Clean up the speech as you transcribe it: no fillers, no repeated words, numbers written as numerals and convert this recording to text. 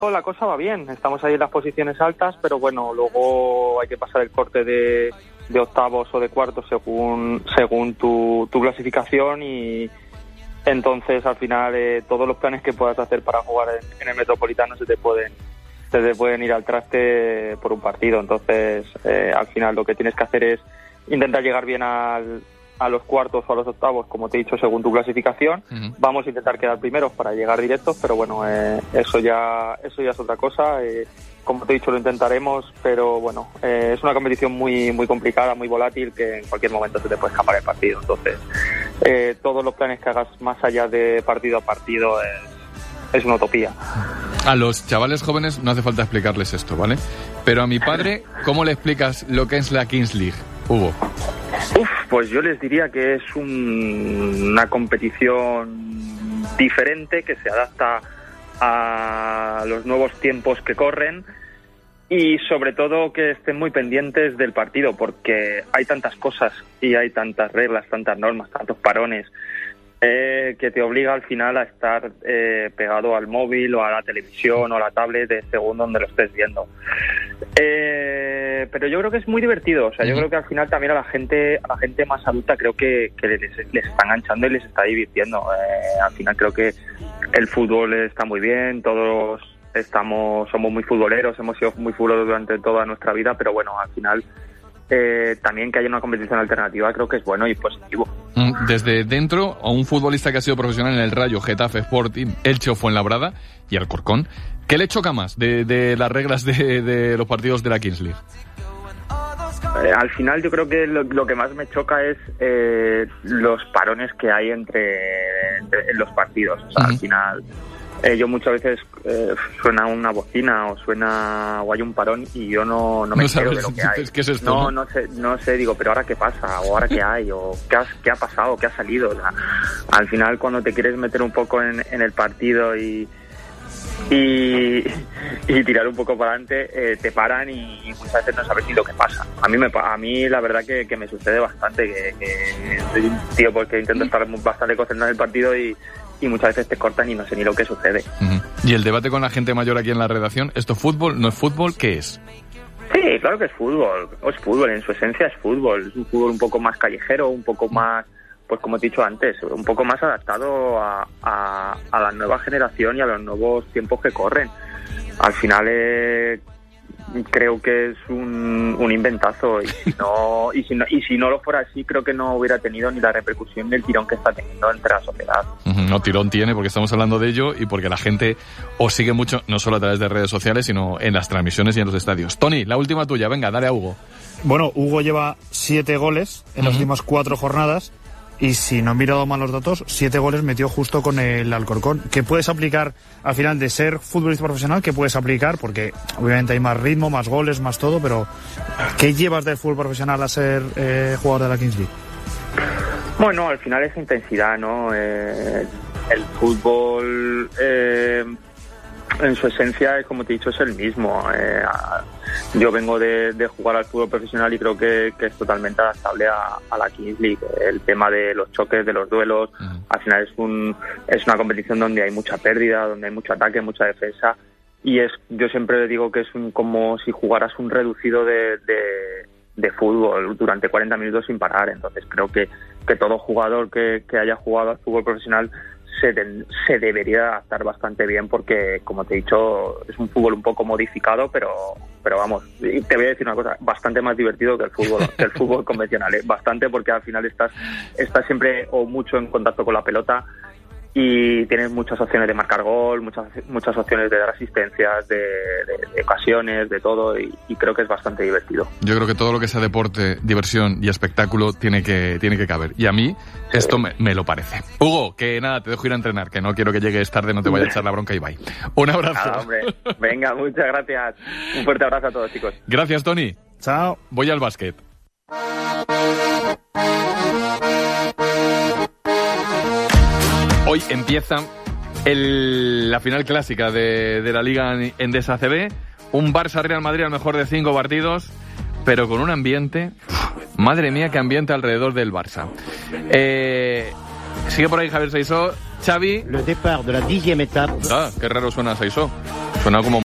La cosa va bien, estamos ahí en las posiciones altas, pero bueno, luego hay que pasar el corte de octavos o de cuartos según tu clasificación, y entonces al final todos los planes que puedas hacer para jugar en el Metropolitano se te pueden ir al traste por un partido. Entonces al final lo que tienes que hacer es intentar llegar bien a los cuartos o a los octavos, como te he dicho, según tu clasificación. Uh-huh. Vamos a intentar quedar primeros para llegar directos, pero bueno, eso ya es otra cosa. Como te he dicho, lo intentaremos, pero bueno, es una competición muy muy complicada, muy volátil, que en cualquier momento se te puede escapar el partido. Entonces, todos los planes que hagas más allá de partido a partido es una utopía. A los chavales jóvenes no hace falta explicarles esto, ¿vale? Pero a mi padre, ¿cómo le explicas lo que es la Kings League, Hugo? Pues yo les diría que es una competición diferente, que se adapta a los nuevos tiempos que corren, y sobre todo que estén muy pendientes del partido, porque hay tantas cosas y hay tantas reglas, tantas normas, tantos parones, que te obliga al final a estar pegado al móvil o a la televisión o a la tablet según donde lo estés viendo. Pero yo creo que es muy divertido. O sea, yo creo que al final también a la gente más adulta creo que les está enganchando y les está divirtiendo. Al final creo que el fútbol está muy bien, todos somos muy futboleros, hemos sido muy futboleros durante toda nuestra vida, pero bueno, al final también que haya una competición alternativa creo que es bueno y positivo. Desde dentro, a un futbolista que ha sido profesional en el Rayo, Getafe, Sporting, Elche o Fuenlabrada y Alcorcón, ¿qué le choca más de las reglas de los partidos de la Kings League? Al final yo creo que lo que más me choca es los parones que hay en los partidos. O sea, al final yo muchas veces suena una bocina o hay un parón y yo no me entero de lo que hay. ¿Qué es esto? No sé, digo, pero ahora qué pasa, o ahora qué hay, o qué ha pasado, qué ha salido. O sea, al final cuando te quieres meter un poco en el partido y tirar un poco para adelante, te paran y muchas veces no sabes ni lo que pasa. A mí la verdad que me sucede bastante, que soy un tío porque intento estar bastante concentrado en el partido y muchas veces te cortan y no sé ni lo que sucede. Uh-huh. Y el debate con la gente mayor aquí en la redacción, ¿esto es fútbol? ¿No es fútbol? ¿Qué es? Sí, claro que es fútbol. Es fútbol, en su esencia es fútbol. Es un fútbol un poco más callejero, un poco más, pues como te he dicho antes, un poco más adaptado a la nueva generación y a los nuevos tiempos que corren. Al final creo que es un inventazo, y si no lo fuera así, creo que no hubiera tenido ni la repercusión ni el tirón que está teniendo entre la sociedad. No, tirón tiene porque estamos hablando de ello y porque la gente os sigue mucho, no solo a través de redes sociales, sino en las transmisiones y en los estadios. Tony, la última tuya, venga, dale a Hugo. Bueno, Hugo lleva 7 goles en las últimas 4 jornadas. Y si no he mirado mal los datos, 7 goles metió justo con el Alcorcón. ¿Qué puedes aplicar al final de ser futbolista profesional? ¿Qué puedes aplicar? Porque obviamente hay más ritmo, más goles, más todo, pero ¿qué llevas del fútbol profesional a ser jugador de la Kings League? Bueno, al final es intensidad, ¿no? El fútbol en su esencia, como te he dicho, es el mismo. Yo vengo de jugar al fútbol profesional y creo que es totalmente adaptable a la Kings League. El tema de los choques, de los duelos, al final es una competición donde hay mucha pérdida, donde hay mucho ataque, mucha defensa, y yo siempre digo que es como si jugaras un reducido de fútbol durante 40 minutos sin parar. Entonces creo que todo jugador que haya jugado al fútbol profesional se debería adaptar bastante bien, porque como te he dicho es un fútbol un poco modificado, pero vamos, te voy a decir una cosa, bastante más divertido que el fútbol convencional, bastante, porque al final estás siempre o mucho en contacto con la pelota y tienes muchas opciones de marcar gol, muchas opciones de dar asistencias, de ocasiones, de todo, y creo que es bastante divertido. Yo creo que todo lo que sea deporte, diversión y espectáculo tiene que caber, y a mí esto me lo parece. Hugo, que nada, te dejo ir a entrenar, que no quiero que llegues tarde, no te vaya a echar la bronca y bye. Un abrazo. Nada, hombre. Venga, muchas gracias. Un fuerte abrazo a todos, chicos. Gracias, Tony. Chao. Voy al básquet. Hoy empieza la final clásica de la Liga Endesa ACB. Un Barça-Real Madrid al mejor de 5 partidos, pero con un ambiente... Madre mía, qué ambiente alrededor del Barça. Sigue por ahí Javier Saisó. Xavi. Le départ de la 10e étape. Qué raro suena Saisó. Suena como